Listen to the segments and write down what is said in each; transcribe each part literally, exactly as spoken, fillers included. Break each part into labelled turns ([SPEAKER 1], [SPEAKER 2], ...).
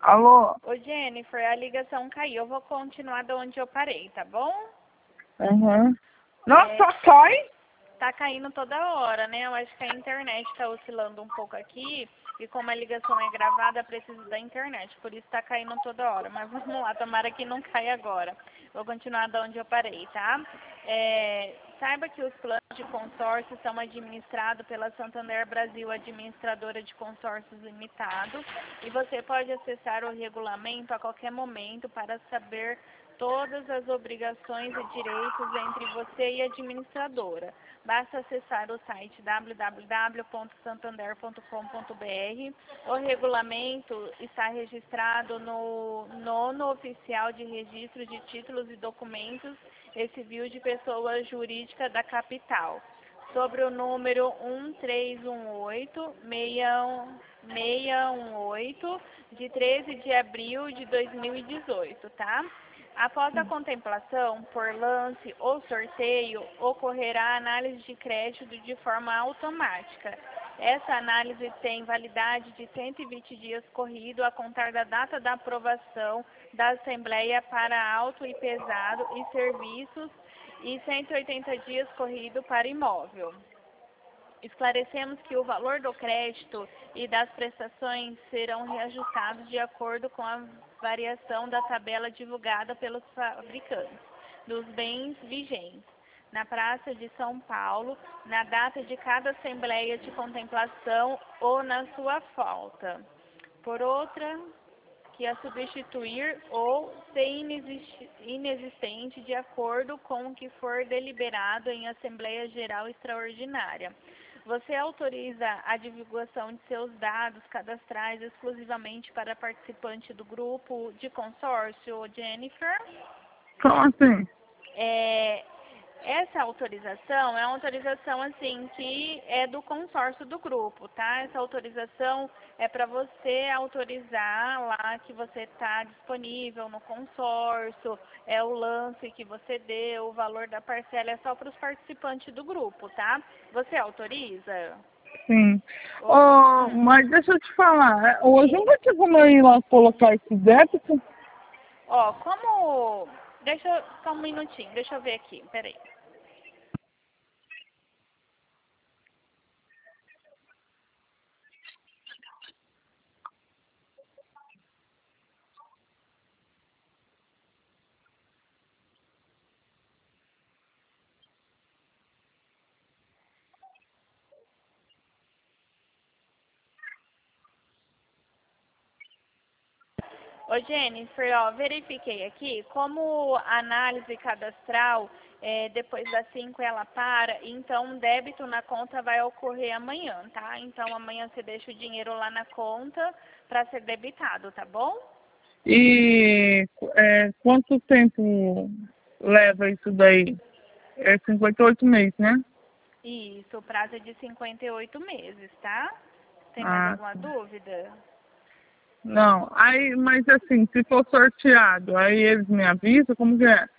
[SPEAKER 1] Alô?
[SPEAKER 2] Ô, Jennifer, a ligação caiu. Eu vou continuar de onde eu parei, tá bom?
[SPEAKER 1] Uhum. Nossa,
[SPEAKER 2] É,
[SPEAKER 1] só cai?
[SPEAKER 2] tá caindo toda hora, né? Eu acho que a internet tá oscilando um pouco aqui. E como a ligação é gravada, precisa da internet. Por isso tá caindo toda hora. Mas vamos lá, tomara que não caia agora. Vou continuar de onde eu parei, tá? É, saiba que os planos de consórcio são administrados pela Santander Brasil Administradora de Consórcios Limitado. E você pode acessar o regulamento a qualquer momento para saber todas as obrigações e direitos entre você e a administradora. Basta acessar o site w w w ponto santander ponto com ponto b r. O regulamento está registrado no nono oficial de registro de títulos e documentos e civil de pessoa jurídica da capital, sobre o número um três um oito, seis um oito, de treze de abril de dois mil e dezoito, tá? Após a contemplação, por lance ou sorteio, ocorrerá a análise de crédito de forma automática. Essa análise tem validade de cento e vinte dias corrido a contar da data da aprovação da Assembleia para auto e pesado e serviços e cento e oitenta dias corrido para imóvel. Esclarecemos que o valor do crédito e das prestações serão reajustados de acordo com a variação da tabela divulgada pelos fabricantes dos bens vigentes na Praça de São Paulo, na data de cada assembleia de contemplação ou na sua falta. Por outra, que a substituir ou ser inexistente de acordo com o que for deliberado em Assembleia Geral Extraordinária. Você autoriza a divulgação de seus dados cadastrais exclusivamente para participante do grupo de consórcio, Jennifer?
[SPEAKER 1] Como assim?
[SPEAKER 2] É, essa autorização é uma autorização assim que é do consórcio do grupo, tá? Essa autorização é para você autorizar lá que você está disponível no consórcio, é o lance que você deu, o valor da parcela é só para os participantes do grupo, tá? Você autoriza?
[SPEAKER 1] Sim.
[SPEAKER 2] Ou-
[SPEAKER 1] Oh,
[SPEAKER 2] hum,
[SPEAKER 1] mas deixa eu te falar, hoje
[SPEAKER 2] sim.
[SPEAKER 1] não vai ter como eu ir lá colocar esse débito?
[SPEAKER 2] Ó, como... Deixa eu... Só um minutinho, deixa eu ver aqui, peraí. Ô Jennifer, ó, verifiquei aqui, como a análise cadastral, é, depois das cinco ela para, então o débito na conta vai ocorrer amanhã, tá? Então amanhã você deixa o dinheiro lá na conta para ser debitado, tá bom?
[SPEAKER 1] E é, quanto tempo leva isso daí? É cinquenta e oito meses, né?
[SPEAKER 2] Isso, o prazo é de cinquenta e oito meses, tá? Tem mais
[SPEAKER 1] Ah,
[SPEAKER 2] alguma
[SPEAKER 1] tá.
[SPEAKER 2] dúvida?
[SPEAKER 1] Não, aí, mas assim, se for sorteado, aí eles me avisam como que é?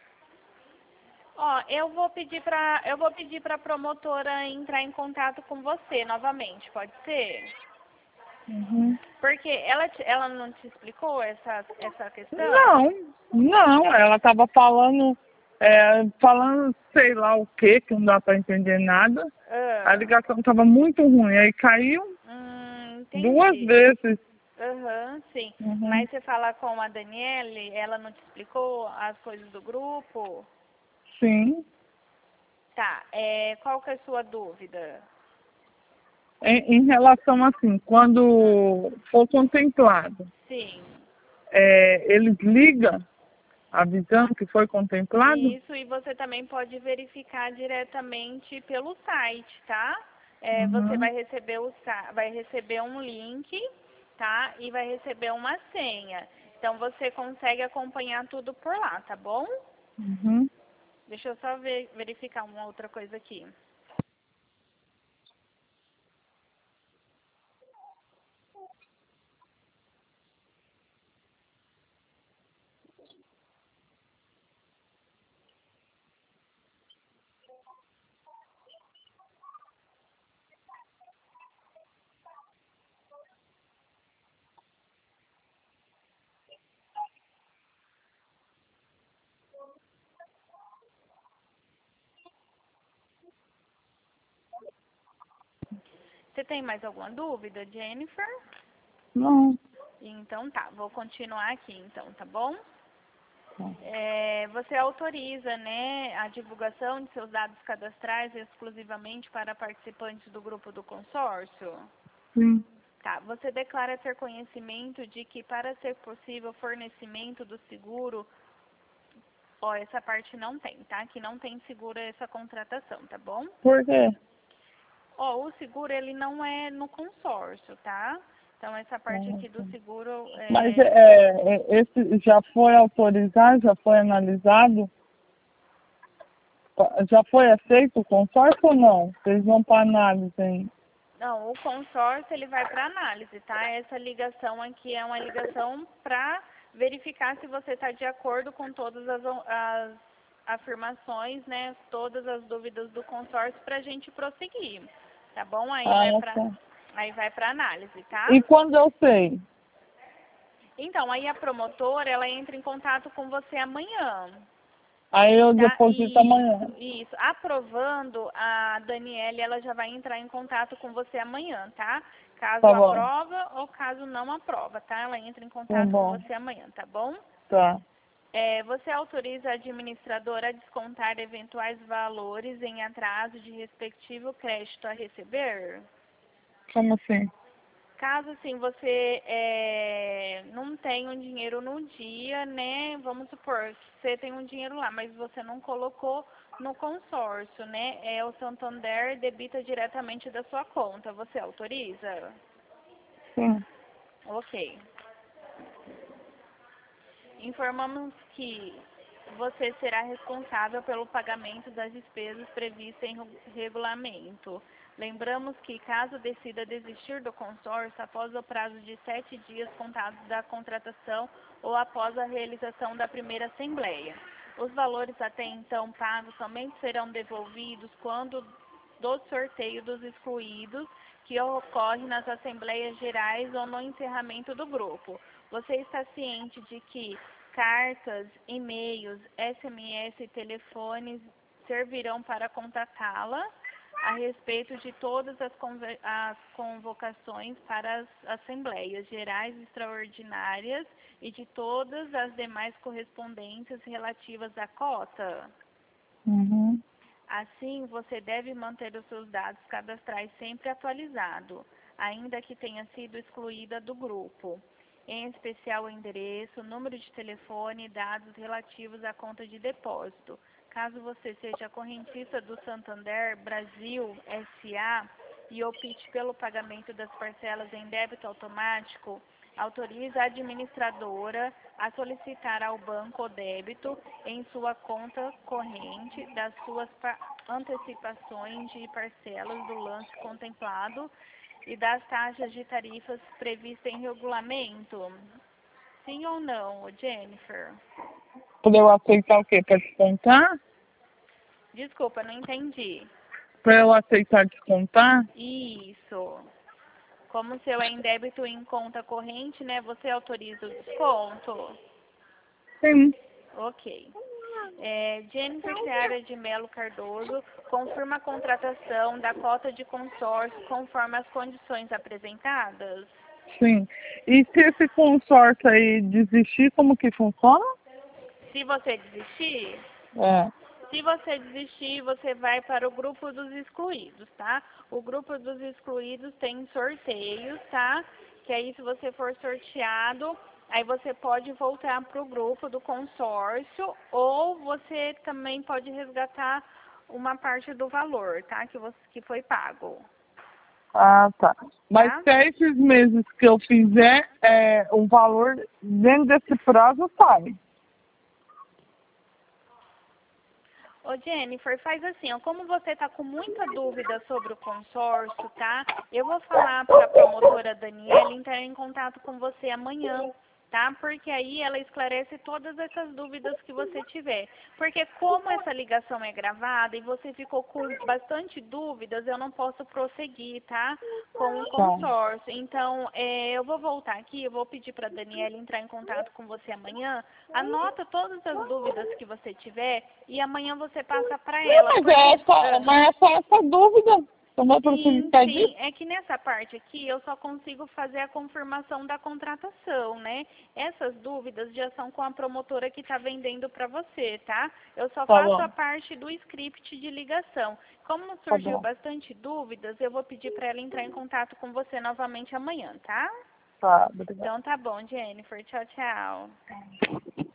[SPEAKER 2] Ó, eu vou pedir para eu vou pedir para a promotora entrar em contato com você novamente, pode ser?
[SPEAKER 1] Uhum.
[SPEAKER 2] Porque ela te- ela não te explicou essa essa questão?
[SPEAKER 1] Não, não, ela tava falando, é, falando sei lá o que, que não dá pra entender nada. A
[SPEAKER 2] Ah,
[SPEAKER 1] ligação tava muito ruim, aí caiu
[SPEAKER 2] hum,
[SPEAKER 1] duas
[SPEAKER 2] entendi.
[SPEAKER 1] vezes.
[SPEAKER 2] Aham, sim.
[SPEAKER 1] Uhum.
[SPEAKER 2] Mas você fala com a Daniele, ela não te explicou as coisas do grupo?
[SPEAKER 1] Sim.
[SPEAKER 2] Tá, é, qual que é a sua dúvida?
[SPEAKER 1] Em, em relação assim,
[SPEAKER 2] Hum,
[SPEAKER 1] quando for contemplado,
[SPEAKER 2] sim.
[SPEAKER 1] é, eles ligam avisando que foi contemplado?
[SPEAKER 2] Isso, e você também pode verificar diretamente pelo site, tá? É, você
[SPEAKER 1] Uhum.
[SPEAKER 2] vai receber o sa- vai receber um link, tá? E vai receber uma senha. Então você consegue acompanhar tudo por lá, tá bom?
[SPEAKER 1] Uhum.
[SPEAKER 2] Deixa eu só ver, verificar uma outra coisa aqui. Você tem mais alguma dúvida, Jennifer?
[SPEAKER 1] Não.
[SPEAKER 2] Então tá, vou continuar aqui então, tá bom?
[SPEAKER 1] Tá.
[SPEAKER 2] É, você autoriza, né, a divulgação de seus dados cadastrais exclusivamente para participantes do grupo do consórcio?
[SPEAKER 1] Sim.
[SPEAKER 2] Tá, você declara ter conhecimento de que para ser possível o fornecimento do seguro, ó, essa parte não tem, tá? Que não tem seguro essa contratação, tá bom?
[SPEAKER 1] Por quê?
[SPEAKER 2] Ó, o seguro ele não é no consórcio, tá? Então essa parte aqui do seguro é...
[SPEAKER 1] Mas é, é, esse já foi autorizado, já foi analisado? Já foi aceito o consórcio ou não? Vocês vão para análise ainda?
[SPEAKER 2] Não, o consórcio ele vai para análise, tá? Essa ligação aqui é uma ligação para verificar se você está de acordo com todas as, as afirmações, né? Todas as dúvidas do consórcio para a gente prosseguir, tá bom? Aí
[SPEAKER 1] Ah,
[SPEAKER 2] vai para
[SPEAKER 1] tá.
[SPEAKER 2] aí vai para análise, tá?
[SPEAKER 1] E quando eu sei?
[SPEAKER 2] Então, aí a promotora ela entra em contato com você amanhã.
[SPEAKER 1] Aí eu
[SPEAKER 2] Tá?
[SPEAKER 1] deposito
[SPEAKER 2] Isso,
[SPEAKER 1] amanhã.
[SPEAKER 2] isso. Aprovando, a Daniele ela já vai entrar em contato com você amanhã, tá? Caso
[SPEAKER 1] Tá bom.
[SPEAKER 2] aprova ou caso não aprova, tá? Ela entra em
[SPEAKER 1] Tá
[SPEAKER 2] contato com
[SPEAKER 1] bom.
[SPEAKER 2] você amanhã, tá bom?
[SPEAKER 1] Tá.
[SPEAKER 2] É, você autoriza a administradora a descontar eventuais valores em atraso de respectivo crédito a receber?
[SPEAKER 1] Como assim?
[SPEAKER 2] Caso assim você é, não tenha um dinheiro no dia, né? Vamos supor, você tem um dinheiro lá, mas você não colocou no consórcio, né? É, o Santander debita diretamente da sua conta. Você autoriza?
[SPEAKER 1] Sim.
[SPEAKER 2] Ok. Informamos que você será responsável pelo pagamento das despesas previstas em regulamento. Lembramos que, caso decida desistir do consórcio após o prazo de sete dias contados da contratação ou após a realização da primeira assembleia, os valores até então pagos somente serão devolvidos quando do sorteio dos excluídos, que ocorre nas assembleias gerais ou no encerramento do grupo. Você está ciente de que cartas, e-mails, S M S e telefones servirão para contatá-la a respeito de todas as, as convocações para as assembleias gerais extraordinárias e de todas as demais correspondências relativas à cota?
[SPEAKER 1] Uhum.
[SPEAKER 2] Assim, você deve manter os seus dados cadastrais sempre atualizados, ainda que tenha sido excluída do grupo. Em especial o endereço, número de telefone e dados relativos à conta de depósito. Caso você seja correntista do Santander Brasil S A e opte pelo pagamento das parcelas em débito automático, autoriza a administradora a solicitar ao banco o débito em sua conta corrente das suas antecipações de parcelas do lance contemplado e das taxas de tarifas previstas em regulamento? Sim ou não, Jennifer?
[SPEAKER 1] Para eu aceitar o quê? Para descontar?
[SPEAKER 2] Desculpa, não entendi.
[SPEAKER 1] Para eu aceitar descontar?
[SPEAKER 2] Isso. Como seu é em débito em conta corrente, né? Você autoriza o desconto?
[SPEAKER 1] Sim.
[SPEAKER 2] Ok. É, Jennifer Seara de Melo Cardoso confirma a contratação da cota de consórcio conforme as condições apresentadas?
[SPEAKER 1] Sim. E se esse consórcio aí desistir, como que funciona?
[SPEAKER 2] Se você desistir,
[SPEAKER 1] É.
[SPEAKER 2] se você desistir, você vai para o grupo dos excluídos, tá? O grupo dos excluídos tem sorteios, tá? Que aí, se você for sorteado, aí você pode voltar para o grupo do consórcio ou você também pode resgatar uma parte do valor, tá? Que, você, que foi pago.
[SPEAKER 1] Ah, tá. Mas
[SPEAKER 2] Tá?
[SPEAKER 1] se é esses meses que eu fizer, é, o valor dentro desse prazo sai.
[SPEAKER 2] Ô Jennifer, faz assim, ó, como você está com muita dúvida sobre o consórcio, tá? Eu vou falar para a promotora Daniela entrar em contato com você amanhã, tá? Porque aí ela esclarece todas essas dúvidas que você tiver. Porque como essa ligação é gravada e você ficou com bastante dúvidas, eu não posso prosseguir, tá? Com o
[SPEAKER 1] Tá.
[SPEAKER 2] consórcio. Então, é, eu vou voltar aqui, eu vou pedir para a Daniela entrar em contato com você amanhã. Anota todas as dúvidas que você tiver e amanhã você passa para ela.
[SPEAKER 1] Mas
[SPEAKER 2] Porque,
[SPEAKER 1] é, só,
[SPEAKER 2] ah,
[SPEAKER 1] mas é só essa dúvida. Então vai
[SPEAKER 2] Sim,
[SPEAKER 1] ficar
[SPEAKER 2] sim.
[SPEAKER 1] disso?
[SPEAKER 2] É que nessa parte aqui eu só consigo fazer a confirmação da contratação, né? Essas dúvidas já são com a promotora que está vendendo para você, tá? Eu só
[SPEAKER 1] Tá
[SPEAKER 2] faço
[SPEAKER 1] bom,
[SPEAKER 2] a parte do script de ligação. Como
[SPEAKER 1] tá
[SPEAKER 2] surgiu
[SPEAKER 1] bom.
[SPEAKER 2] bastante dúvidas, eu vou pedir para ela entrar em contato com você novamente amanhã, tá?
[SPEAKER 1] Tá, obrigada.
[SPEAKER 2] Então tá bom, Jennifer. Tchau, tchau.